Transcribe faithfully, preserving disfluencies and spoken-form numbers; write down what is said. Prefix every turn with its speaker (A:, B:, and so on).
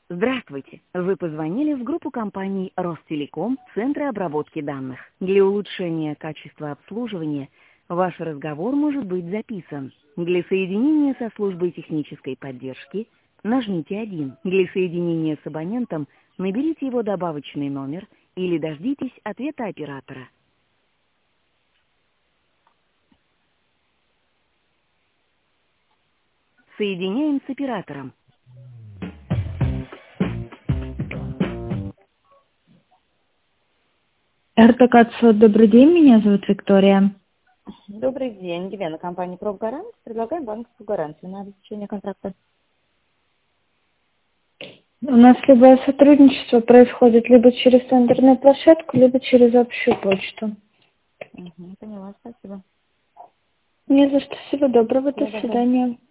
A: Здравствуйте! Вы позвонили в группу компаний Ростелеком Центры обработки данных. Для улучшения качества обслуживания ваш разговор может быть записан. Для соединения со службой технической поддержки нажмите один. Для соединения с абонентом наберите его добавочный номер или дождитесь ответа оператора. Соединяем с оператором.
B: РТК, добрый день, меня зовут Виктория.
C: Добрый день, Елена, компания «Профгарант». Предлагаем банковскую гарантию на обеспечение контракта.
B: У нас либо сотрудничество происходит либо через тендерную площадку, либо через общую почту.
C: Угу, поняла, спасибо.
B: Не за что, всего доброго, до
C: Всего доброго.
B: свидания.